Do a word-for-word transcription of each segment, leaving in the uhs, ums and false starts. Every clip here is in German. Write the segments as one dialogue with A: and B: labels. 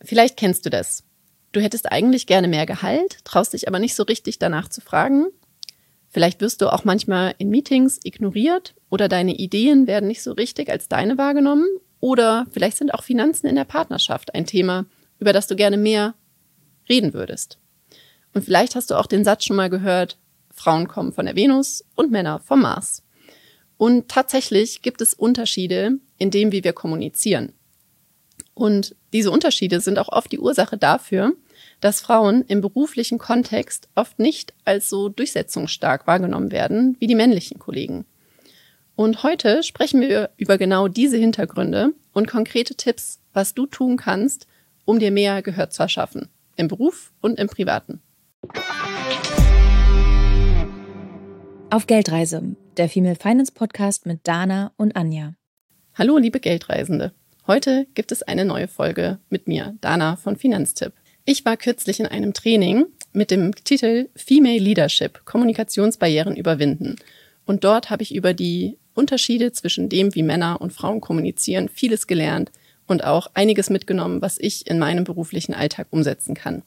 A: Vielleicht kennst du das. Du hättest eigentlich gerne mehr Gehalt, traust dich aber nicht so richtig danach zu fragen. Vielleicht wirst du auch manchmal in Meetings ignoriert oder deine Ideen werden nicht so richtig als deine wahrgenommen. Oder vielleicht sind auch Finanzen in der Partnerschaft ein Thema, über das du gerne mehr reden würdest. Und vielleicht hast du auch den Satz schon mal gehört, Frauen kommen von der Venus und Männer vom Mars. Und tatsächlich gibt es Unterschiede in dem, wie wir kommunizieren. Und diese Unterschiede sind auch oft die Ursache dafür, dass Frauen im beruflichen Kontext oft nicht als so durchsetzungsstark wahrgenommen werden wie die männlichen Kollegen. Und heute sprechen wir über genau diese Hintergründe und konkrete Tipps, was du tun kannst, um dir mehr Gehör zu verschaffen, im Beruf und im Privaten.
B: Auf Geldreise, der Female Finance Podcast mit Dana und Anja.
A: Hallo liebe Geldreisende, heute gibt es eine neue Folge mit mir, Dana von Finanztipp. Ich war kürzlich in einem Training mit dem Titel Female Leadership, Kommunikationsbarrieren überwinden. Und dort habe ich über die Unterschiede zwischen dem, wie Männer und Frauen kommunizieren, vieles gelernt und auch einiges mitgenommen, was ich in meinem beruflichen Alltag umsetzen kann.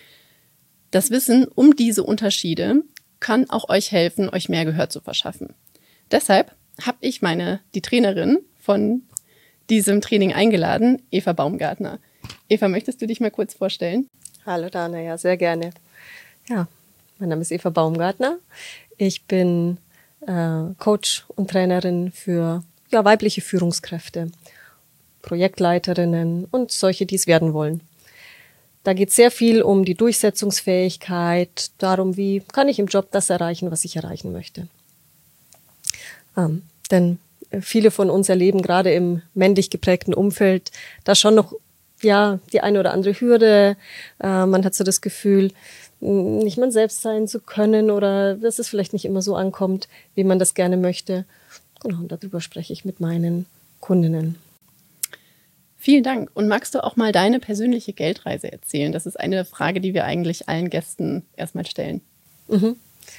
A: Das Wissen um diese Unterschiede kann auch euch helfen, euch mehr Gehör zu verschaffen. Deshalb habe ich meine, die Trainerin von diesem Training eingeladen, Eva Baumgartner. Eva, möchtest du dich mal kurz vorstellen?
C: Hallo Dana, ja, sehr gerne. Ja, mein Name ist Eva Baumgartner. Ich bin äh, Coach und Trainerin für ja, weibliche Führungskräfte, Projektleiterinnen und solche, die es werden wollen. Da geht es sehr viel um die Durchsetzungsfähigkeit, darum, wie kann ich im Job das erreichen, was ich erreichen möchte. Ähm, denn viele von uns erleben gerade im männlich geprägten Umfeld da schon noch ja die eine oder andere Hürde. Äh, man hat so das Gefühl, nicht man selbst sein zu können oder dass es vielleicht nicht immer so ankommt, wie man das gerne möchte. Genau, und darüber spreche ich mit meinen Kundinnen.
A: Vielen Dank. Und magst du auch mal deine persönliche Geldreise erzählen? Das ist eine Frage, die wir eigentlich allen Gästen erstmal stellen.
C: Mhm.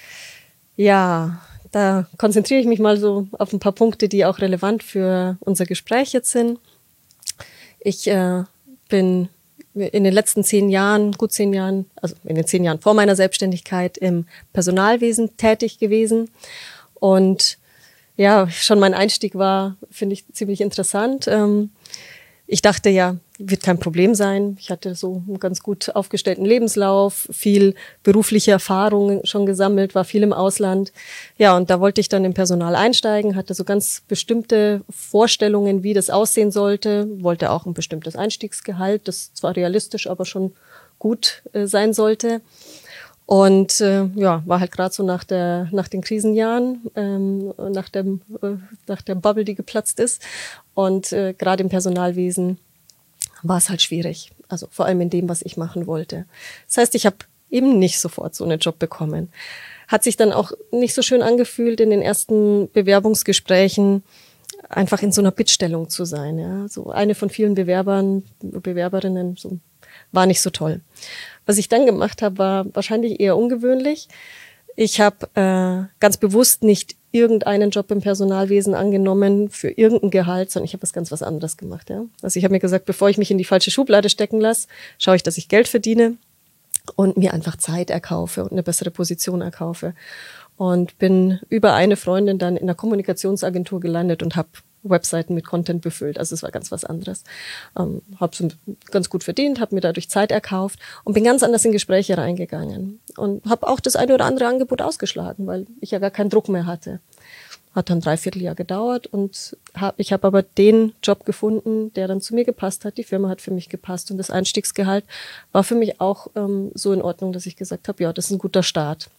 C: Ja, da konzentriere ich mich mal so auf ein paar Punkte, die auch relevant für unser Gespräch jetzt sind. Ich äh, bin in den letzten zehn Jahren, gut zehn Jahren, also in den zehn Jahren vor meiner Selbstständigkeit im Personalwesen tätig gewesen. Und ja, schon mein Einstieg war, finde ich, ziemlich interessant. Ähm, Ich dachte ja, wird kein Problem sein. Ich hatte so einen ganz gut aufgestellten Lebenslauf, viel berufliche Erfahrung schon gesammelt, war viel im Ausland. Ja, und da wollte ich dann im Personal einsteigen, hatte so ganz bestimmte Vorstellungen, wie das aussehen sollte, wollte auch ein bestimmtes Einstiegsgehalt, das zwar realistisch, aber schon gut äh, sein sollte. Und äh, ja, war halt gerade so nach der nach den Krisenjahren, ähm, nach dem äh, nach der Bubble, die geplatzt ist. Und äh, gerade im Personalwesen war es halt schwierig. Also vor allem in dem, was ich machen wollte. Das heißt, ich habe eben nicht sofort so einen Job bekommen. Hat sich dann auch nicht so schön angefühlt, in den ersten Bewerbungsgesprächen einfach in so einer Bittstellung zu sein. Ja, so eine von vielen Bewerbern, Bewerberinnen, so war nicht so toll. Was ich dann gemacht habe, war wahrscheinlich eher ungewöhnlich. Ich habe äh, ganz bewusst nicht irgendeinen Job im Personalwesen angenommen für irgendein Gehalt, sondern ich habe was ganz was anderes gemacht. Ja? Also ich habe mir gesagt, bevor ich mich in die falsche Schublade stecken lasse, schaue ich, dass ich Geld verdiene und mir einfach Zeit erkaufe und eine bessere Position erkaufe. Und bin über eine Freundin dann in einer Kommunikationsagentur gelandet und habe Webseiten mit Content befüllt. Also es war ganz was anderes. Ähm, habe so ganz gut verdient, habe mir dadurch Zeit erkauft und bin ganz anders in Gespräche reingegangen. Und habe auch das eine oder andere Angebot ausgeschlagen, weil ich ja gar keinen Druck mehr hatte. Hat dann dreiviertel Jahr gedauert und hab, ich habe aber den Job gefunden, der dann zu mir gepasst hat. Die Firma hat für mich gepasst und das Einstiegsgehalt war für mich auch ähm, so in Ordnung, dass ich gesagt habe, ja, das ist ein guter Start.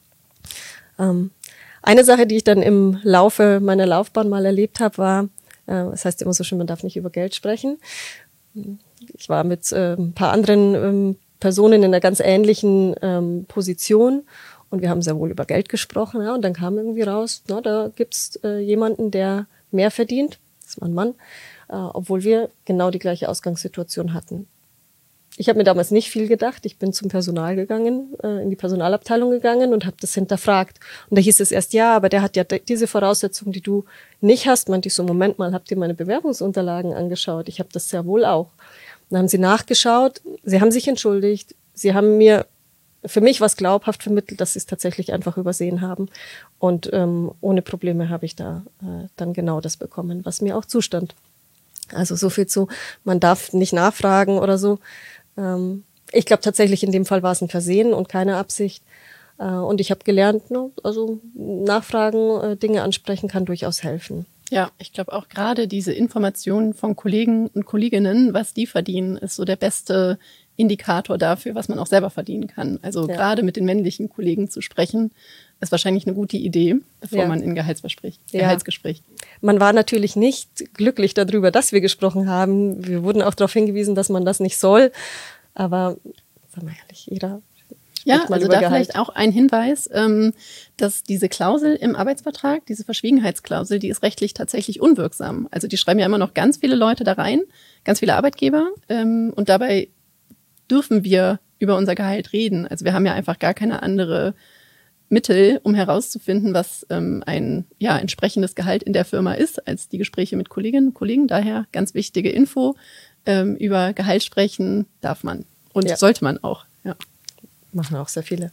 C: Ähm, Eine Sache, die ich dann im Laufe meiner Laufbahn mal erlebt habe, war, äh, das heißt immer so schön, man darf nicht über Geld sprechen. Ich war mit äh, ein paar anderen ähm, Personen in einer ganz ähnlichen ähm, Position und wir haben sehr wohl über Geld gesprochen. Ja, und dann kam irgendwie raus, na, da gibt's äh, jemanden, der mehr verdient, das war ein Mann, äh, obwohl wir genau die gleiche Ausgangssituation hatten. Ich habe mir damals nicht viel gedacht. Ich bin zum Personal gegangen, äh, in die Personalabteilung gegangen und habe das hinterfragt. Und da hieß es erst, ja, aber der hat ja diese Voraussetzungen, die du nicht hast. Meinte ich so, Moment mal, habt ihr meine Bewerbungsunterlagen angeschaut? Ich habe das sehr wohl auch. Dann haben sie nachgeschaut, sie haben sich entschuldigt, sie haben mir für mich was glaubhaft vermittelt, dass sie es tatsächlich einfach übersehen haben. Und ähm, ohne Probleme habe ich da äh, dann genau das bekommen, was mir auch zustand. Also so viel zu, man darf nicht nachfragen oder so. Ähm, ich glaube tatsächlich, in dem Fall war es ein Versehen und keine Absicht. Äh, und ich habe gelernt, ne, also nachfragen, äh, Dinge ansprechen kann durchaus helfen.
A: Ja, ich glaube auch gerade diese Informationen von Kollegen und Kolleginnen, was die verdienen, ist so der beste Indikator dafür, was man auch selber verdienen kann. Also ja. gerade mit den männlichen Kollegen zu sprechen, ist wahrscheinlich eine gute Idee, bevor ja. man in Gehaltsgespräch, ja. Gehaltsgespräch.
C: Man war natürlich nicht glücklich darüber, dass wir gesprochen haben. Wir wurden auch darauf hingewiesen, dass man das nicht soll. Aber, sagen wir ehrlich, jeder
A: Ja, also da Gehalt. Vielleicht auch ein Hinweis, ähm, dass diese Klausel im Arbeitsvertrag, diese Verschwiegenheitsklausel, die ist rechtlich tatsächlich unwirksam. Also die schreiben ja immer noch ganz viele Leute da rein, ganz viele Arbeitgeber. Ähm, und dabei dürfen wir über unser Gehalt reden. Also wir haben ja einfach gar keine andere Mittel, um herauszufinden, was ähm, ein ja, entsprechendes Gehalt in der Firma ist, als die Gespräche mit Kolleginnen und Kollegen. Daher ganz wichtige Info, ähm, über Gehalt sprechen darf man und ja. sollte man auch. Ja.
C: Machen auch sehr viele.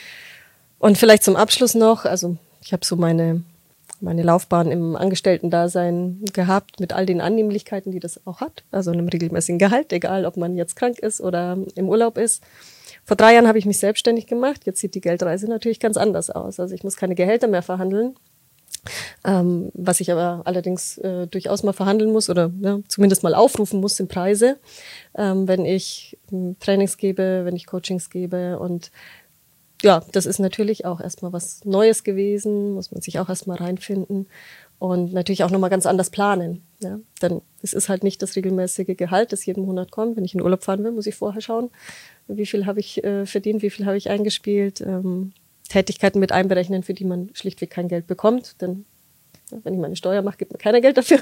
C: Und vielleicht zum Abschluss noch, also ich habe so meine, meine Laufbahn im Angestellten-Dasein gehabt mit all den Annehmlichkeiten, die das auch hat, also einem regelmäßigen Gehalt, egal ob man jetzt krank ist oder im Urlaub ist. Vor drei Jahren habe ich mich selbstständig gemacht. Jetzt sieht die Geldreise natürlich ganz anders aus. Also ich muss keine Gehälter mehr verhandeln, ähm, was ich aber allerdings äh, durchaus mal verhandeln muss oder ja, zumindest mal aufrufen muss, sind Preise, ähm, wenn ich äh, Trainings gebe, wenn ich Coachings gebe. Und ja, das ist natürlich auch erstmal was Neues gewesen, muss man sich auch erstmal reinfinden und natürlich auch nochmal ganz anders planen. Ja? Denn es ist halt nicht das regelmäßige Gehalt, das jeden Monat kommt. Wenn ich in den Urlaub fahren will, muss ich vorher schauen, wie viel habe ich äh, verdient, wie viel habe ich eingespielt, ähm, Tätigkeiten mit einberechnen, für die man schlichtweg kein Geld bekommt. Denn ja, wenn ich meine Steuer mache, gibt mir keiner Geld dafür.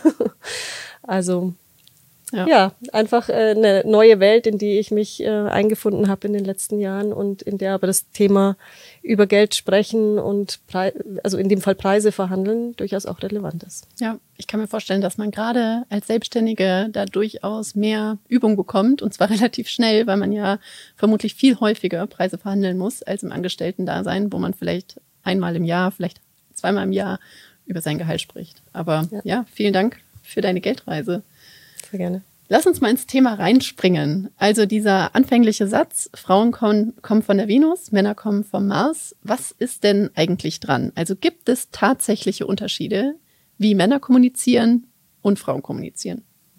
C: Also ja, ja einfach äh, eine neue Welt, in die ich mich äh, eingefunden habe in den letzten Jahren und in der aber das Thema über Geld sprechen und Pre- also in dem Fall Preise verhandeln durchaus auch relevant ist.
A: Ja, ich kann mir vorstellen, dass man gerade als Selbstständige da durchaus mehr Übung bekommt und zwar relativ schnell, weil man ja vermutlich viel häufiger Preise verhandeln muss als im Angestellten-Dasein, wo man vielleicht einmal im Jahr, vielleicht zweimal im Jahr über sein Gehalt spricht. Aber ja, ja vielen Dank für deine Geldreise.
C: Sehr gerne.
A: Lass uns mal ins Thema reinspringen. Also dieser anfängliche Satz, Frauen kommen, kommen von der Venus, Männer kommen vom Mars. Was ist denn eigentlich dran? Also gibt es tatsächliche Unterschiede, wie Männer kommunizieren und Frauen kommunizieren?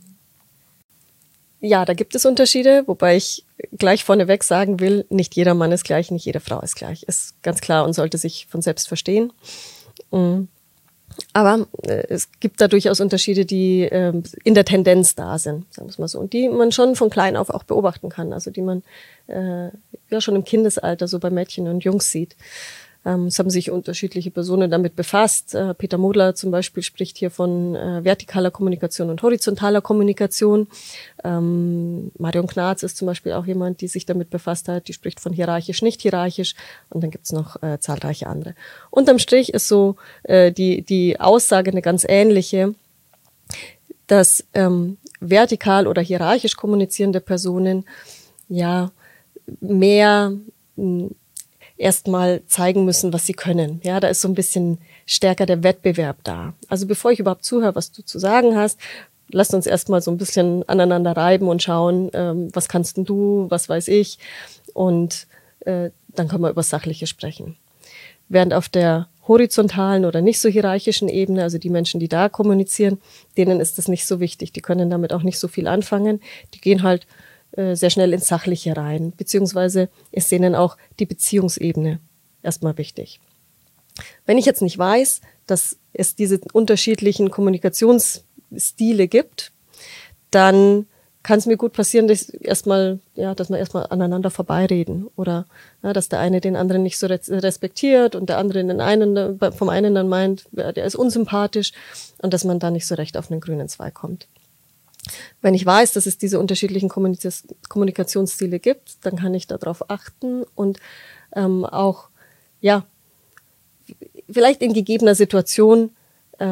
C: Ja, da gibt es Unterschiede, wobei ich gleich vorneweg sagen will, nicht jeder Mann ist gleich, nicht jede Frau ist gleich. Ist ganz klar und sollte sich von selbst verstehen. Mhm. Aber äh, es gibt da durchaus Unterschiede, die äh, in der Tendenz da sind, sagen wir es mal so, und die man schon von klein auf auch beobachten kann, also die man äh, ja schon im Kindesalter so bei Mädchen und Jungs sieht. Ähm, es haben sich unterschiedliche Personen damit befasst. Äh, Peter Modler zum Beispiel spricht hier von äh, vertikaler Kommunikation und horizontaler Kommunikation. Ähm, Marion Knarz ist zum Beispiel auch jemand, die sich damit befasst hat. Die spricht von hierarchisch, nicht hierarchisch. Und dann gibt's noch äh, zahlreiche andere. Unterm Strich ist so äh, die, die Aussage eine ganz ähnliche, dass ähm, vertikal oder hierarchisch kommunizierende Personen ja mehr mh, erstmal zeigen müssen, was sie können. Ja, da ist so ein bisschen stärker der Wettbewerb da. Also bevor ich überhaupt zuhöre, was du zu sagen hast, lasst uns erstmal so ein bisschen aneinander reiben und schauen, ähm, was kannst denn du, was weiß ich. Und äh, dann können wir über Sachliche sprechen. Während auf der horizontalen oder nicht so hierarchischen Ebene, also die Menschen, die da kommunizieren, denen ist das nicht so wichtig. Die können damit auch nicht so viel anfangen. Die gehen halt sehr schnell ins Sachliche rein, beziehungsweise ist denen auch die Beziehungsebene erstmal wichtig. Wenn ich jetzt nicht weiß, dass es diese unterschiedlichen Kommunikationsstile gibt, dann kann es mir gut passieren, dass erstmal, ja, dass wir erstmal aneinander vorbeireden oder ja, dass der eine den anderen nicht so respektiert und der andere den einen vom einen dann meint, ja, der ist unsympathisch und dass man da nicht so recht auf einen grünen Zweig kommt. Wenn ich weiß, dass es diese unterschiedlichen Kommunikationsstile gibt, dann kann ich darauf achten und ähm, auch, ja, vielleicht in gegebener Situation ähm,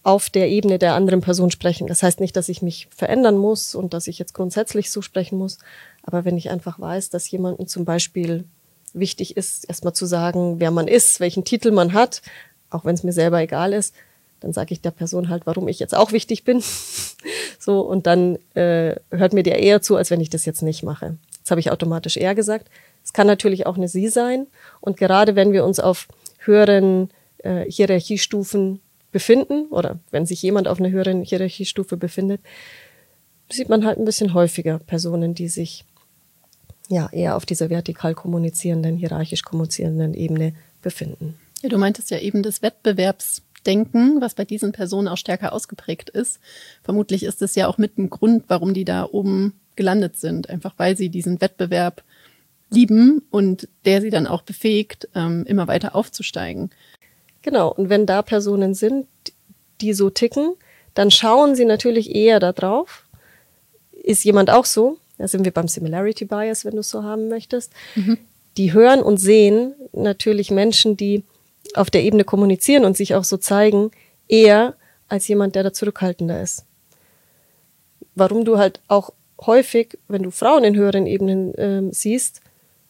C: auf der Ebene der anderen Person sprechen. Das heißt nicht, dass ich mich verändern muss und dass ich jetzt grundsätzlich so sprechen muss. Aber wenn ich einfach weiß, dass jemandem zum Beispiel wichtig ist, erstmal zu sagen, wer man ist, welchen Titel man hat, auch wenn es mir selber egal ist, dann sage ich der Person halt, warum ich jetzt auch wichtig bin. So, und dann äh, hört mir der eher zu, als wenn ich das jetzt nicht mache. Jetzt habe ich automatisch er gesagt. Es kann natürlich auch eine Sie sein. Und gerade wenn wir uns auf höheren äh, Hierarchiestufen befinden oder wenn sich jemand auf einer höheren Hierarchiestufe befindet, sieht man halt ein bisschen häufiger Personen, die sich ja eher auf dieser vertikal kommunizierenden, hierarchisch kommunizierenden Ebene befinden.
A: Ja, du meintest ja eben das Wettbewerbsdenken, was bei diesen Personen auch stärker ausgeprägt ist. Vermutlich ist es ja auch mit ein Grund, warum die da oben gelandet sind, einfach weil sie diesen Wettbewerb lieben und der sie dann auch befähigt, ähm, immer weiter aufzusteigen.
C: Genau, und wenn da Personen sind, die so ticken, dann schauen sie natürlich eher da drauf. Ist jemand auch so? Da sind wir beim Similarity Bias, wenn du es so haben möchtest. Mhm. Die hören und sehen natürlich Menschen, die auf der Ebene kommunizieren und sich auch so zeigen, eher als jemand, der da zurückhaltender ist. Warum du halt auch häufig, wenn du Frauen in höheren Ebenen ähm, siehst,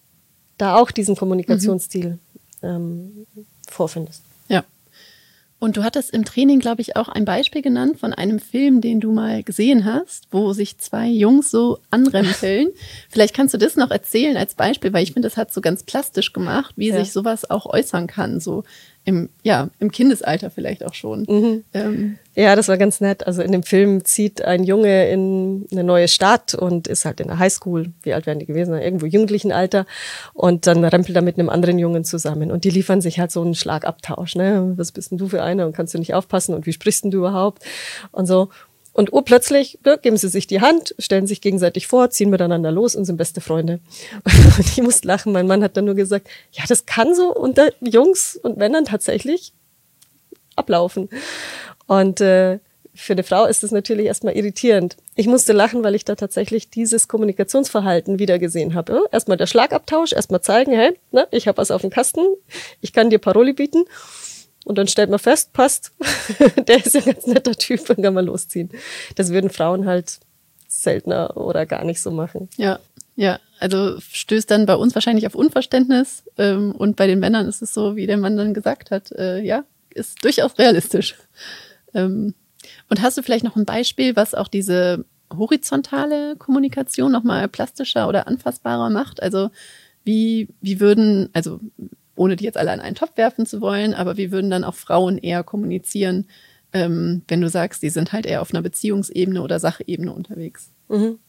C: da auch diesen Kommunikationsstil mhm. ähm, vorfindest.
A: Ja. Und du hattest im Training, glaube ich, auch ein Beispiel genannt von einem Film, den du mal gesehen hast, wo sich zwei Jungs so anrempeln. Vielleicht kannst du das noch erzählen als Beispiel, weil ich finde, das hat so ganz plastisch gemacht, wie ja. sich sowas auch äußern kann, so im, ja, im Kindesalter vielleicht auch schon. Mhm. Ähm.
C: Ja, das war ganz nett. Also in dem Film zieht ein Junge in eine neue Stadt und ist halt in der Highschool. Wie alt werden die gewesen? Irgendwo jugendlichen Alter. Und dann rempelt er mit einem anderen Jungen zusammen. Und die liefern sich halt so einen Schlagabtausch. Ne? Was bist denn du für einer? Und kannst du nicht aufpassen? Und wie sprichst denn du überhaupt? Und so. Und urplötzlich ne, geben sie sich die Hand, stellen sich gegenseitig vor, ziehen miteinander los und sind beste Freunde. Und ich musste lachen. Mein Mann hat dann nur gesagt, ja, das kann so unter Jungs und Männern tatsächlich ablaufen. Und äh, für eine Frau ist das natürlich erstmal irritierend. Ich musste lachen, weil ich da tatsächlich dieses Kommunikationsverhalten wiedergesehen habe. Ja? Erstmal der Schlagabtausch, erstmal zeigen, hey, ne, ich habe was auf dem Kasten, ich kann dir Paroli bieten. Und dann stellt man fest, passt, der ist ja ein ganz netter Typ, dann kann man losziehen. Das würden Frauen halt seltener oder gar nicht so machen.
A: Ja, ja, also stößt dann bei uns wahrscheinlich auf Unverständnis. Ähm, und bei den Männern ist es so, wie der Mann dann gesagt hat, äh, ja, ist durchaus realistisch. Ähm, und hast du vielleicht noch ein Beispiel, was auch diese horizontale Kommunikation nochmal plastischer oder anfassbarer macht? Also wie, wie würden, also ohne die jetzt alle an einen Topf werfen zu wollen, aber wie würden dann auch Frauen eher kommunizieren, ähm, wenn du sagst, die sind halt eher auf einer Beziehungsebene oder Sachebene unterwegs?
C: Mhm.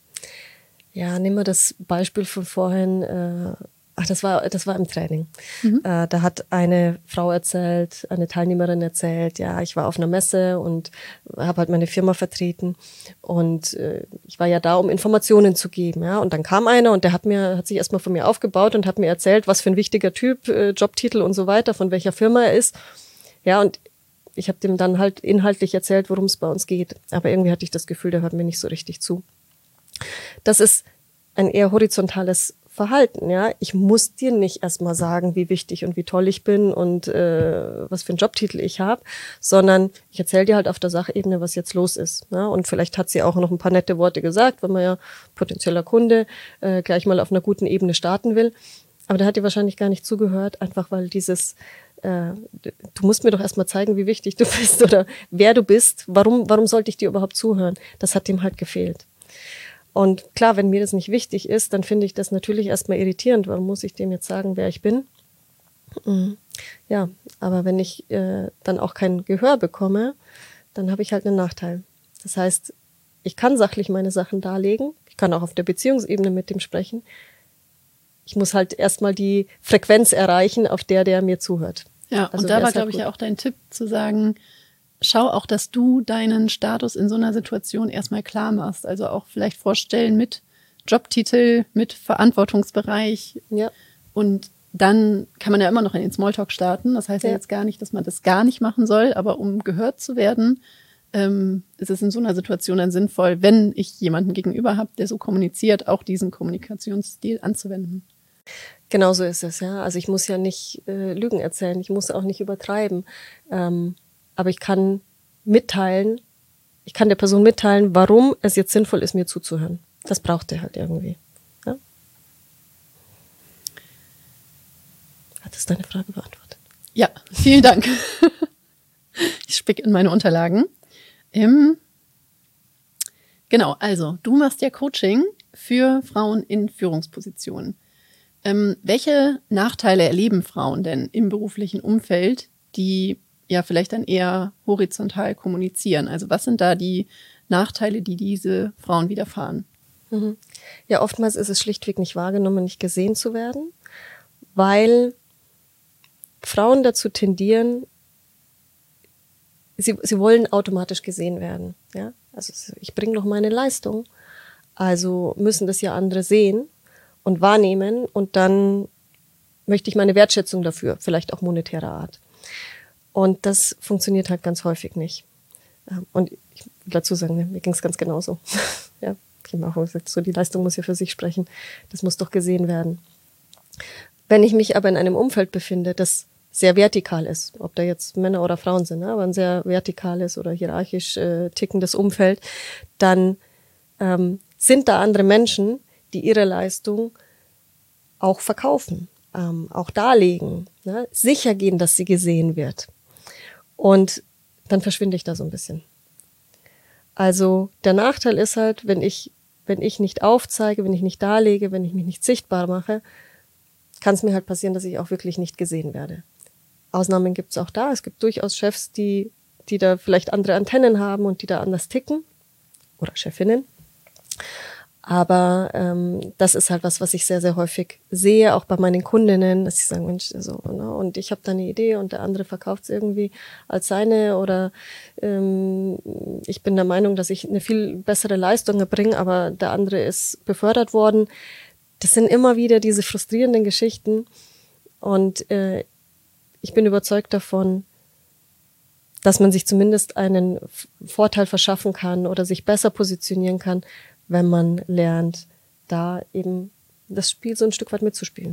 C: Ja, nehmen wir das Beispiel von vorhin. Äh, ach, das war, das war im Training. Mhm. Äh, da hat eine Frau erzählt, eine Teilnehmerin erzählt, ja, ich war auf einer Messe und habe halt meine Firma vertreten und äh, ich war ja da, um Informationen zu geben, ja. Und dann kam einer und der hat mir, hat sich erstmal von mir aufgebaut und hat mir erzählt, was für ein wichtiger Typ, äh, Jobtitel und so weiter, von welcher Firma er ist. Ja, und ich habe dem dann halt inhaltlich erzählt, worum es bei uns geht. Aber irgendwie hatte ich das Gefühl, der hört mir nicht so richtig zu. Das ist ein eher horizontales Verhalten, ja. Ich muss dir nicht erstmal sagen, wie wichtig und wie toll ich bin und äh, was für einen Jobtitel ich habe, sondern ich erzähle dir halt auf der Sachebene, was jetzt los ist. Ja? Und vielleicht hat sie auch noch ein paar nette Worte gesagt, wenn man ja potenzieller Kunde äh, gleich mal auf einer guten Ebene starten will. Aber der hat dir wahrscheinlich gar nicht zugehört, einfach weil dieses äh, du musst mir doch erstmal zeigen, wie wichtig du bist oder wer du bist, warum, warum sollte ich dir überhaupt zuhören? Das hat ihm halt gefehlt. Und klar, wenn mir das nicht wichtig ist, dann finde ich das natürlich erstmal irritierend. Warum muss ich dem jetzt sagen, wer ich bin? Ja, aber wenn ich äh, dann auch kein Gehör bekomme, dann habe ich halt einen Nachteil. Das heißt, ich kann sachlich meine Sachen darlegen, ich kann auch auf der Beziehungsebene mit dem sprechen. Ich muss halt erstmal die Frequenz erreichen, auf der der mir zuhört.
A: Ja,
C: also
A: und da war,
C: halt
A: glaube ich, ja auch dein Tipp zu sagen, schau auch, dass du deinen Status in so einer Situation erstmal klar machst. Also auch vielleicht vorstellen mit Jobtitel, mit Verantwortungsbereich.
C: Ja.
A: Und dann kann man ja immer noch in den Smalltalk starten. Das heißt ja, ja jetzt gar nicht, dass man das gar nicht machen soll, aber um gehört zu werden, ähm, ist es in so einer Situation dann sinnvoll, wenn ich jemanden gegenüber habe, der so kommuniziert, auch diesen Kommunikationsstil anzuwenden.
C: Genau so ist es, ja. Also ich muss ja nicht äh, Lügen erzählen, ich muss auch nicht übertreiben. Ähm, aber ich kann mitteilen, ich kann der Person mitteilen, warum es jetzt sinnvoll ist, mir zuzuhören. Das braucht er halt irgendwie. Ja? Hat das deine Frage beantwortet?
A: Ja, vielen Dank. Ich spicke in meine Unterlagen. Ähm, genau, also du machst ja Coaching für Frauen in Führungspositionen. Ähm, welche Nachteile erleben Frauen denn im beruflichen Umfeld, die ja vielleicht dann eher horizontal kommunizieren? Also was sind da die Nachteile, die diese Frauen widerfahren?
C: Mhm. Ja, oftmals ist es schlichtweg nicht wahrgenommen, nicht gesehen zu werden, weil Frauen dazu tendieren, sie, sie wollen automatisch gesehen werden. Ja? Also ich bringe doch meine Leistung, also müssen das ja andere sehen und wahrnehmen und dann möchte ich meine Wertschätzung dafür, vielleicht auch monetärer Art. Und das funktioniert halt ganz häufig nicht. Und ich will dazu sagen, mir ging es ganz genauso. Ja, ich habe auch gesagt, so die Leistung muss ja für sich sprechen. Das muss doch gesehen werden. Wenn ich mich aber in einem Umfeld befinde, das sehr vertikal ist, ob da jetzt Männer oder Frauen sind, ne, aber ein sehr vertikales oder hierarchisch äh, tickendes Umfeld, dann ähm, sind da andere Menschen, die ihre Leistung auch verkaufen, ähm, auch darlegen, ne, sicher gehen, dass sie gesehen wird. Und dann verschwinde ich da so ein bisschen. Also der Nachteil ist halt, wenn ich, wenn ich nicht aufzeige, wenn ich nicht darlege, wenn ich mich nicht sichtbar mache, kann es mir halt passieren, dass ich auch wirklich nicht gesehen werde. Ausnahmen gibt es auch da. Es gibt durchaus Chefs, die, die da vielleicht andere Antennen haben und die da anders ticken. Oder Chefinnen. Aber ähm, das ist halt was, was ich sehr, sehr häufig sehe, auch bei meinen Kundinnen, dass sie sagen, Mensch, so, ne, und ich habe da eine Idee und der andere verkauft es irgendwie als seine oder ähm, ich bin der Meinung, dass ich eine viel bessere Leistung erbringe, aber der andere ist befördert worden. Das sind immer wieder diese frustrierenden Geschichten und äh, ich bin überzeugt davon, dass man sich zumindest einen Vorteil verschaffen kann oder sich besser positionieren kann, wenn man lernt, da eben das Spiel so ein Stück weit mitzuspielen.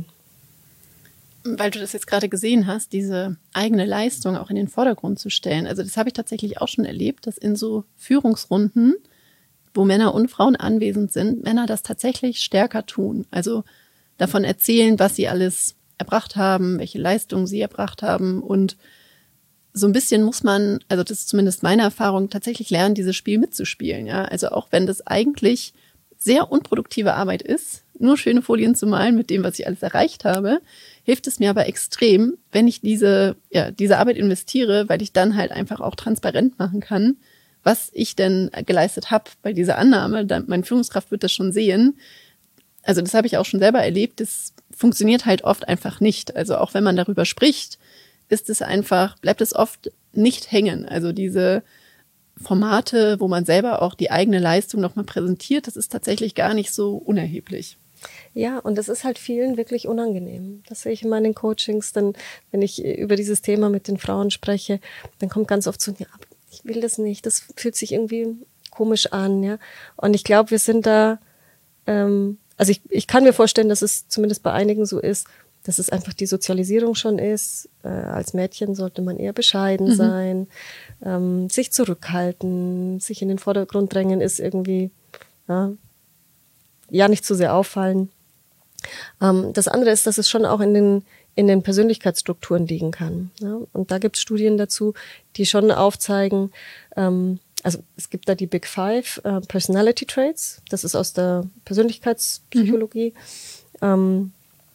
A: Weil du das jetzt gerade gesehen hast, diese eigene Leistung auch in den Vordergrund zu stellen. Also das habe ich tatsächlich auch schon erlebt, dass in so Führungsrunden, wo Männer und Frauen anwesend sind, Männer das tatsächlich stärker tun. Also davon erzählen, was sie alles erbracht haben, welche Leistungen sie erbracht haben. Und so ein bisschen muss man, also das ist zumindest meine Erfahrung, tatsächlich lernen, dieses Spiel mitzuspielen. Ja? Also auch wenn das eigentlich sehr unproduktive Arbeit ist, nur schöne Folien zu malen mit dem, was ich alles erreicht habe, hilft es mir aber extrem, wenn ich diese, ja, diese Arbeit investiere, weil ich dann halt einfach auch transparent machen kann, was ich denn geleistet habe bei dieser Annahme. Dann, meine Führungskraft wird das schon sehen. Also das habe ich auch schon selber erlebt. Das funktioniert halt oft einfach nicht. Also auch wenn man darüber spricht, ist es einfach, bleibt es oft nicht hängen. Also diese Formate, wo man selber auch die eigene Leistung nochmal präsentiert, das ist tatsächlich gar nicht so unerheblich.
C: Ja, und das ist halt vielen wirklich unangenehm. Das sehe ich in meinen Coachings, dann, wenn ich über dieses Thema mit den Frauen spreche, dann kommt ganz oft so, ja, ich will das nicht, das fühlt sich irgendwie komisch an, ja. Und ich glaube, wir sind da, ähm, also ich, ich kann mir vorstellen, dass es zumindest bei einigen so ist, dass es einfach die Sozialisierung schon ist. Äh, als Mädchen sollte man eher bescheiden mhm. sein, ähm, sich zurückhalten, sich in den Vordergrund drängen ist irgendwie, ja, ja nicht zu sehr auffallen. Ähm, das andere ist, dass es schon auch in den, in den Persönlichkeitsstrukturen liegen kann. Ja? Und da gibt es Studien dazu, die schon aufzeigen, ähm, also es gibt da die Big Five äh, Personality Traits, das ist aus der Persönlichkeitspsychologie, mhm. ähm,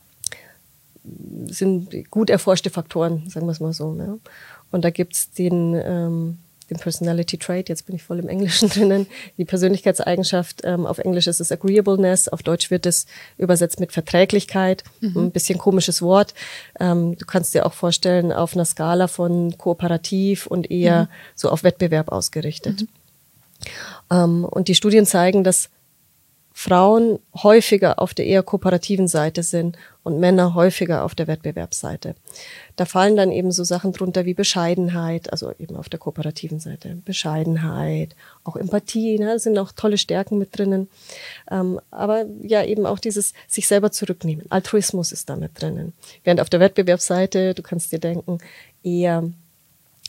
C: sind gut erforschte Faktoren, sagen wir es mal so. Ja? Und da gibt's den, ähm, den Personality Trait, jetzt bin ich voll im Englischen drinnen, die Persönlichkeitseigenschaft, ähm, auf Englisch ist es Agreeableness, auf Deutsch wird es übersetzt mit Verträglichkeit, mhm. ein bisschen komisches Wort. Ähm, du kannst dir auch vorstellen, auf einer Skala von kooperativ und eher mhm. so auf Wettbewerb ausgerichtet. Mhm. Ähm, und die Studien zeigen, dass Frauen häufiger auf der eher kooperativen Seite sind und Männer häufiger auf der Wettbewerbsseite. Da fallen dann eben so Sachen drunter wie Bescheidenheit, also eben auf der kooperativen Seite. Bescheidenheit, auch Empathie, ne, da sind auch tolle Stärken mit drinnen. Ähm, aber ja eben auch dieses sich selber zurücknehmen. Altruismus ist da mit drinnen. Während auf der Wettbewerbsseite, du kannst dir denken, eher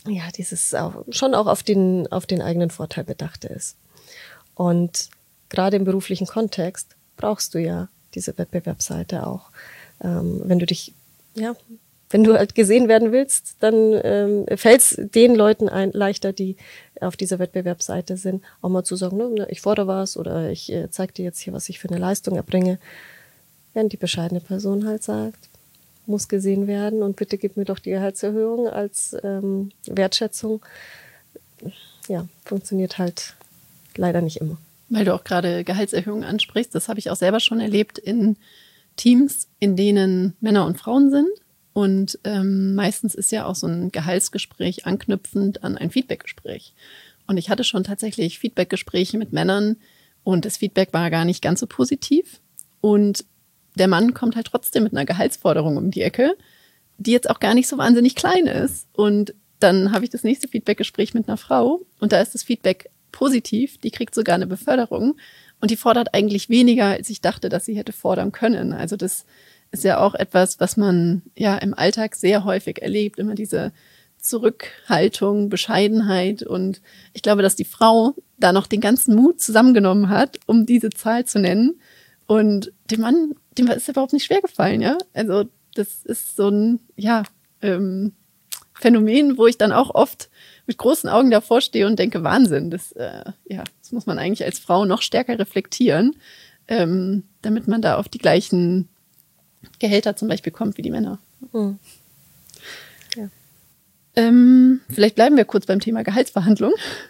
C: ja, dieses auch, schon auch auf den, auf den eigenen Vorteil bedachte ist. Und gerade im beruflichen Kontext brauchst du ja diese Wettbewerbsseite auch. Ähm, wenn du dich, ja, wenn du halt gesehen werden willst, dann ähm, fällt es den Leuten ein, leichter, die auf dieser Wettbewerbsseite sind, auch mal zu sagen, ne, ich fordere was oder ich äh, zeige dir jetzt hier, was ich für eine Leistung erbringe. Während die bescheidene Person halt sagt, muss gesehen werden und bitte gib mir doch die Gehaltserhöhung als ähm, Wertschätzung. Ja, funktioniert halt leider nicht immer.
A: Weil du auch gerade Gehaltserhöhungen ansprichst, das habe ich auch selber schon erlebt in Teams, in denen Männer und Frauen sind. Und ähm, meistens ist ja auch so ein Gehaltsgespräch anknüpfend an ein Feedbackgespräch. Und ich hatte schon tatsächlich Feedbackgespräche mit Männern und das Feedback war gar nicht ganz so positiv. Und der Mann kommt halt trotzdem mit einer Gehaltsforderung um die Ecke, die jetzt auch gar nicht so wahnsinnig klein ist. Und dann habe ich das nächste Feedbackgespräch mit einer Frau und da ist das Feedback positiv, die kriegt sogar eine Beförderung und die fordert eigentlich weniger, als ich dachte, dass sie hätte fordern können. Also das ist ja auch etwas, was man ja im Alltag sehr häufig erlebt, immer diese Zurückhaltung, Bescheidenheit und ich glaube, dass die Frau da noch den ganzen Mut zusammengenommen hat, um diese Zahl zu nennen und dem Mann, dem ist überhaupt nicht schwer gefallen, ja. Also das ist so ein, ja, ähm, Phänomen, wo ich dann auch oft mit großen Augen davor stehe und denke, Wahnsinn, das, äh, ja, das muss man eigentlich als Frau noch stärker reflektieren, ähm, damit man da auf die gleichen Gehälter zum Beispiel kommt wie die Männer.
C: Mhm. Ja.
A: Ähm, vielleicht bleiben wir kurz beim Thema Gehaltsverhandlung.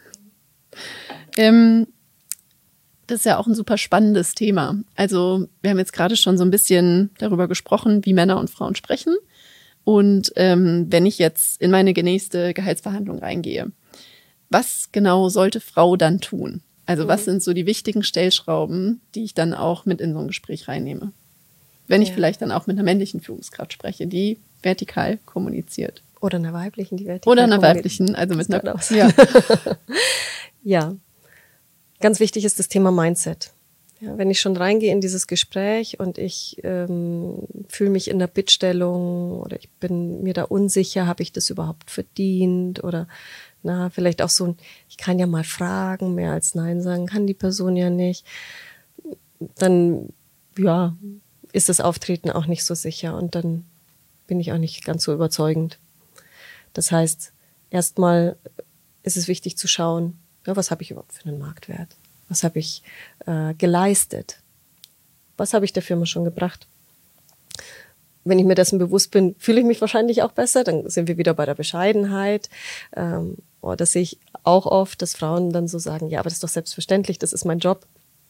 A: ähm, Das ist ja auch ein super spannendes Thema. Also wir haben jetzt gerade schon so ein bisschen darüber gesprochen, wie Männer und Frauen sprechen. Und ähm, wenn ich jetzt in meine nächste Gehaltsverhandlung reingehe, was genau sollte Frau dann tun? Also was sind so die wichtigen Stellschrauben, die ich dann auch mit in so ein Gespräch reinnehme? Wenn ich ja. vielleicht dann auch mit einer männlichen Führungskraft spreche, die vertikal kommuniziert.
C: Oder einer weiblichen, die vertikal
A: Oder einer weiblichen, also mit einer... Ja.
C: ja. Ganz wichtig ist das Thema Mindset. Ja, wenn ich schon reingehe in dieses Gespräch und ich ähm, fühle mich in der Bittstellung oder ich bin mir da unsicher, habe ich das überhaupt verdient oder na vielleicht auch so ein, ich kann ja mal fragen, mehr als Nein sagen, kann die Person ja nicht. Dann, ja, ist das Auftreten auch nicht so sicher und dann bin ich auch nicht ganz so überzeugend. Das heißt, erstmal ist es wichtig zu schauen, ja, was habe ich überhaupt für einen Marktwert? Was habe ich äh, geleistet? Was habe ich der Firma schon gebracht? Wenn ich mir dessen bewusst bin, fühle ich mich wahrscheinlich auch besser. Dann sind wir wieder bei der Bescheidenheit. Ähm, oh, das sehe ich auch oft, dass Frauen dann so sagen, ja, aber das ist doch selbstverständlich, das ist mein Job.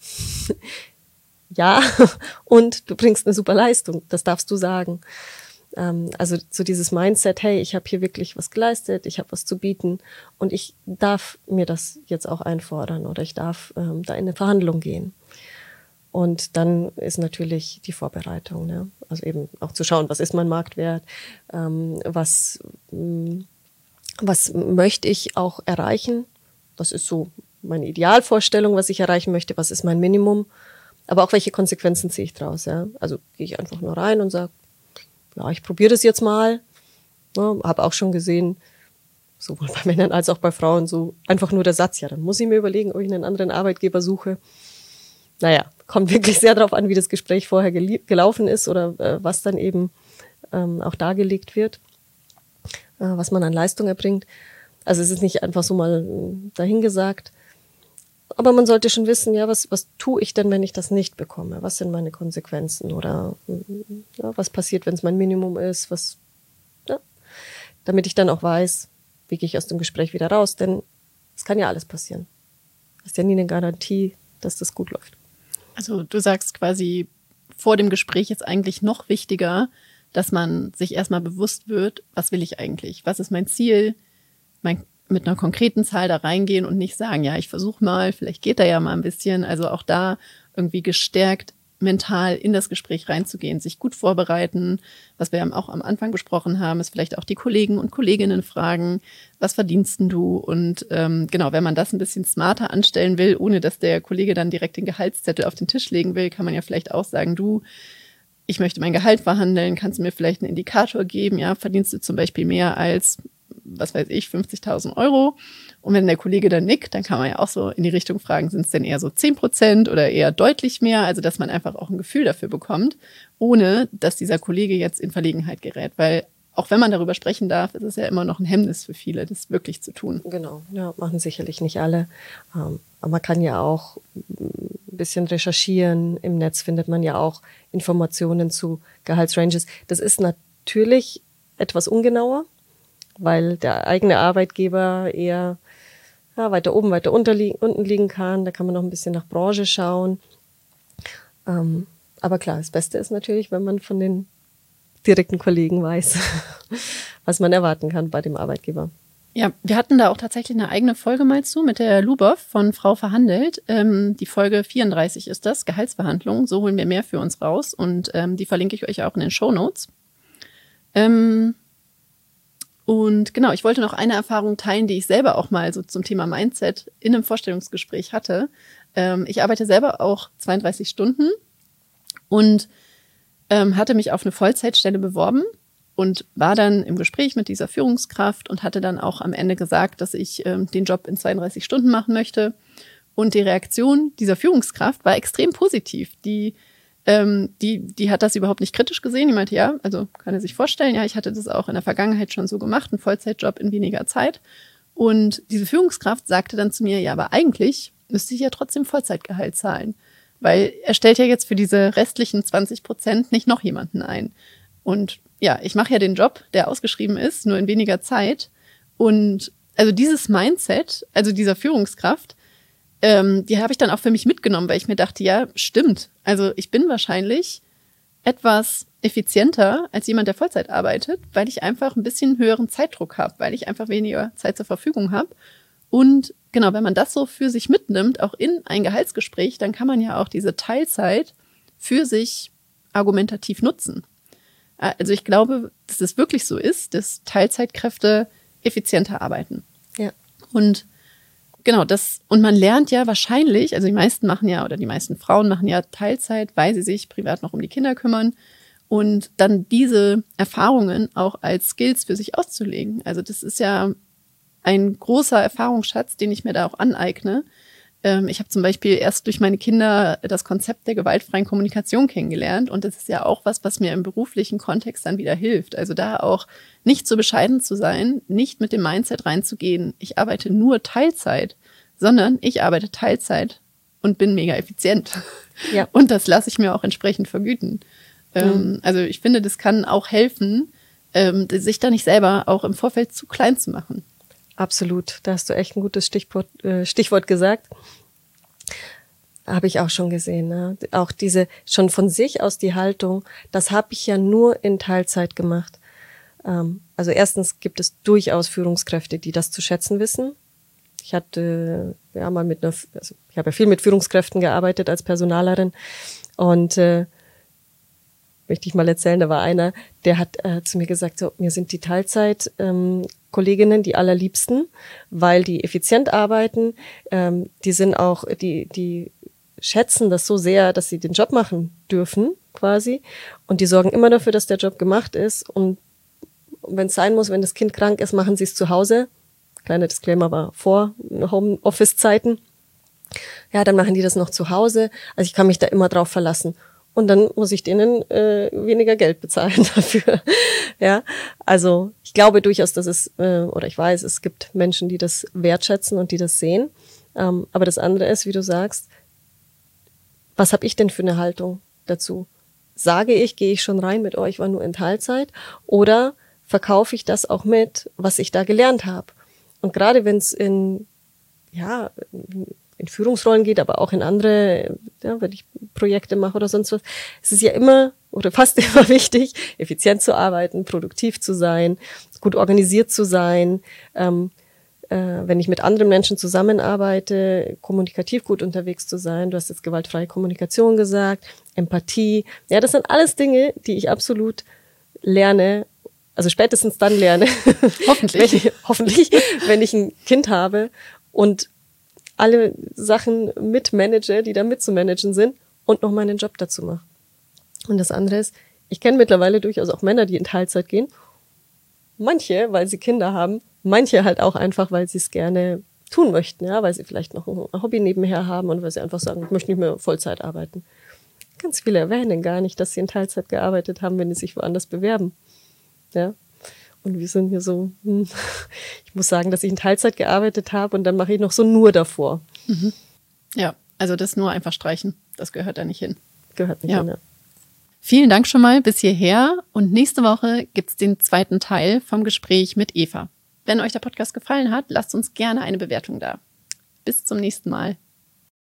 C: Ja, und du bringst eine super Leistung, das darfst du sagen. Ähm, also so dieses Mindset, hey, ich habe hier wirklich was geleistet, ich habe was zu bieten und ich darf mir das jetzt auch einfordern oder ich darf ähm, da in eine Verhandlung gehen. Und dann ist natürlich die Vorbereitung, ne? Also eben auch zu schauen, was ist mein Marktwert, ähm, was, mh, was möchte ich auch erreichen, was ist so meine Idealvorstellung, was ich erreichen möchte, was ist mein Minimum, aber auch welche Konsequenzen ziehe ich draus. Ja? Also gehe ich einfach nur rein und sage, ja, ich probiere das jetzt mal, ja, habe auch schon gesehen, sowohl bei Männern als auch bei Frauen, so einfach nur der Satz, ja, dann muss ich mir überlegen, ob ich einen anderen Arbeitgeber suche. Naja, kommt wirklich sehr darauf an, wie das Gespräch vorher gel- gelaufen ist oder äh, was dann eben ähm, auch dargelegt wird, äh, was man an Leistung erbringt. Also es ist nicht einfach so mal äh, dahingesagt. Aber man sollte schon wissen, ja, was, was tue ich denn, wenn ich das nicht bekomme? Was sind meine Konsequenzen? Oder ja, was passiert, wenn es mein Minimum ist? Was, ja, damit ich dann auch weiß, wie gehe ich aus dem Gespräch wieder raus? Denn es kann ja alles passieren. Es ist ja nie eine Garantie, dass das gut läuft.
A: Also du sagst quasi, vor dem Gespräch ist eigentlich noch wichtiger, dass man sich erstmal bewusst wird, was will ich eigentlich? Was ist mein Ziel? Mein mit einer konkreten Zahl da reingehen und nicht sagen, ja, ich versuche mal, vielleicht geht da ja mal ein bisschen. Also auch da irgendwie gestärkt mental in das Gespräch reinzugehen, sich gut vorbereiten. Was wir auch am Anfang besprochen haben, ist vielleicht auch die Kollegen und Kolleginnen fragen, was verdienst denn du? Und ähm, genau, wenn man das ein bisschen smarter anstellen will, ohne dass der Kollege dann direkt den Gehaltszettel auf den Tisch legen will, kann man ja vielleicht auch sagen, du, ich möchte mein Gehalt verhandeln, kannst du mir vielleicht einen Indikator geben? Ja, verdienst du zum Beispiel mehr als was weiß ich, fünfzigtausend Euro. Und wenn der Kollege dann nickt, dann kann man ja auch so in die Richtung fragen, sind es denn eher so zehn Prozent oder eher deutlich mehr? Also, dass man einfach auch ein Gefühl dafür bekommt, ohne dass dieser Kollege jetzt in Verlegenheit gerät. Weil auch wenn man darüber sprechen darf, ist es ja immer noch ein Hemmnis für viele, das wirklich zu tun.
C: Genau, ja, machen sicherlich nicht alle. Ähm, aber man kann ja auch ein bisschen recherchieren. Im Netz findet man ja auch Informationen zu Gehaltsranges. Das ist natürlich etwas ungenauer, weil der eigene Arbeitgeber eher ja, weiter oben, weiter unter li- unten liegen kann. Da kann man noch ein bisschen nach Branche schauen. Ähm, aber klar, das Beste ist natürlich, wenn man von den direkten Kollegen weiß, was man erwarten kann bei dem Arbeitgeber.
A: Ja, wir hatten da auch tatsächlich eine eigene Folge mal zu mit der Lubow von Frau Verhandelt. Ähm, die Folge vierunddreißig ist das, Gehaltsverhandlung. So holen wir mehr für uns raus. Und ähm, die verlinke ich euch auch in den Shownotes. Ähm, und genau, ich wollte noch eine Erfahrung teilen, die ich selber auch mal so zum Thema Mindset in einem Vorstellungsgespräch hatte. Ähm, ich arbeite selber auch zweiunddreißig Stunden und ähm, hatte mich auf eine Vollzeitstelle beworben und war dann im Gespräch mit dieser Führungskraft und hatte dann auch am Ende gesagt, dass ich ähm, den Job in zweiunddreißig Stunden machen möchte. Und die Reaktion dieser Führungskraft war extrem positiv. Die, ähm, die, die hat das überhaupt nicht kritisch gesehen. Die meinte, ja, also kann er sich vorstellen, ja, ich hatte das auch in der Vergangenheit schon so gemacht, einen Vollzeitjob in weniger Zeit. Und diese Führungskraft sagte dann zu mir, ja, aber eigentlich müsste ich ja trotzdem Vollzeitgehalt zahlen. Weil er stellt ja jetzt für diese restlichen zwanzig Prozent nicht noch jemanden ein. Und ja, ich mache ja den Job, der ausgeschrieben ist, nur in weniger Zeit. Und also dieses Mindset, also dieser Führungskraft, ähm, die habe ich dann auch für mich mitgenommen, weil ich mir dachte, ja, stimmt. Also ich bin wahrscheinlich etwas effizienter als jemand, der Vollzeit arbeitet, weil ich einfach ein bisschen höheren Zeitdruck habe, weil ich einfach weniger Zeit zur Verfügung habe. Und genau, wenn man das so für sich mitnimmt, auch in ein Gehaltsgespräch, dann kann man ja auch diese Teilzeit für sich argumentativ nutzen. Also ich glaube, dass es wirklich so ist, dass Teilzeitkräfte effizienter arbeiten.
C: Ja.
A: Und genau, das, und man lernt ja wahrscheinlich, also die meisten machen ja, oder die meisten Frauen machen ja Teilzeit, weil sie sich privat noch um die Kinder kümmern und dann diese Erfahrungen auch als Skills für sich auszulegen. Also das ist ja ein großer Erfahrungsschatz, den ich mir da auch aneigne. Ähm, ich habe zum Beispiel erst durch meine Kinder das Konzept der gewaltfreien Kommunikation kennengelernt. Und das ist ja auch was, was mir im beruflichen Kontext dann wieder hilft. Also da auch nicht so bescheiden zu sein, nicht mit dem Mindset reinzugehen, ich arbeite nur Teilzeit, sondern ich arbeite Teilzeit und bin mega effizient. Ja. Und das lasse ich mir auch entsprechend vergüten. Mhm. Ähm, also ich finde, das kann auch helfen, ähm, sich da nicht selber auch im Vorfeld zu klein zu machen.
C: Absolut, da hast du echt ein gutes Stichwort, äh, Stichwort gesagt. Habe ich auch schon gesehen. Ne? Auch diese schon von sich aus die Haltung, das habe ich ja nur in Teilzeit gemacht. Ähm, also erstens gibt es durchaus Führungskräfte, die das zu schätzen wissen. Ich hatte äh, ja mal mit einer, also ich habe ja viel mit Führungskräften gearbeitet als Personalerin und äh, möchte ich mal erzählen, da war einer, der hat äh, zu mir gesagt, so, mir sind die Teilzeit ähm, Kolleginnen die allerliebsten, weil die effizient arbeiten, ähm, die sind auch, die, die schätzen das so sehr, dass sie den Job machen dürfen, quasi, und die sorgen immer dafür, dass der Job gemacht ist, und wenn es sein muss, wenn das Kind krank ist, machen sie es zu Hause. Kleiner Disclaimer, war vor Homeoffice-Zeiten. Ja, dann machen die das noch zu Hause. Also ich kann mich da immer drauf verlassen. Und dann muss ich denen äh, weniger Geld bezahlen dafür. Ja, also ich glaube durchaus, dass es, äh, oder ich weiß, es gibt Menschen, die das wertschätzen und die das sehen. Ähm, aber das andere ist, wie du sagst, was habe ich denn für eine Haltung dazu? Sage ich, gehe ich schon rein mit, oh, ich war nur in Teilzeit, oder verkaufe ich das auch mit, was ich da gelernt habe? Und gerade wenn es in, ja, in Führungsrollen geht, aber auch in andere, ja, wenn ich Projekte mache oder sonst was, es ist ja immer oder fast immer wichtig, effizient zu arbeiten, produktiv zu sein, gut organisiert zu sein, ähm, äh, wenn ich mit anderen Menschen zusammenarbeite, kommunikativ gut unterwegs zu sein. Du hast jetzt gewaltfreie Kommunikation gesagt, Empathie. Ja, das sind alles Dinge, die ich absolut lerne, also spätestens dann lerne,
A: hoffentlich,
C: wenn ich, hoffentlich, wenn ich ein Kind habe und alle Sachen mitmanage, die da mitzumanagen sind, und noch meinen Job dazu mache. Und das andere ist, ich kenne mittlerweile durchaus auch Männer, die in Teilzeit gehen manche, weil sie Kinder haben, manche halt auch einfach, weil sie es gerne tun möchten, ja, weil sie vielleicht noch ein Hobby nebenher haben und weil sie einfach sagen, ich möchte nicht mehr Vollzeit arbeiten. Ganz viele erwähnen gar nicht, dass sie in Teilzeit gearbeitet haben, wenn sie sich woanders bewerben. Ja. Und wir sind hier so, hm, ich muss sagen, dass ich in Teilzeit gearbeitet habe und dann mache ich noch so nur davor.
A: Mhm. Ja, also das nur einfach streichen, das gehört da nicht hin.
C: Gehört nicht
A: ja.
C: hin, ja.
A: Vielen Dank schon mal bis hierher und nächste Woche gibt's den zweiten Teil vom Gespräch mit Eva. Wenn euch der Podcast gefallen hat, lasst uns gerne eine Bewertung da. Bis zum nächsten Mal.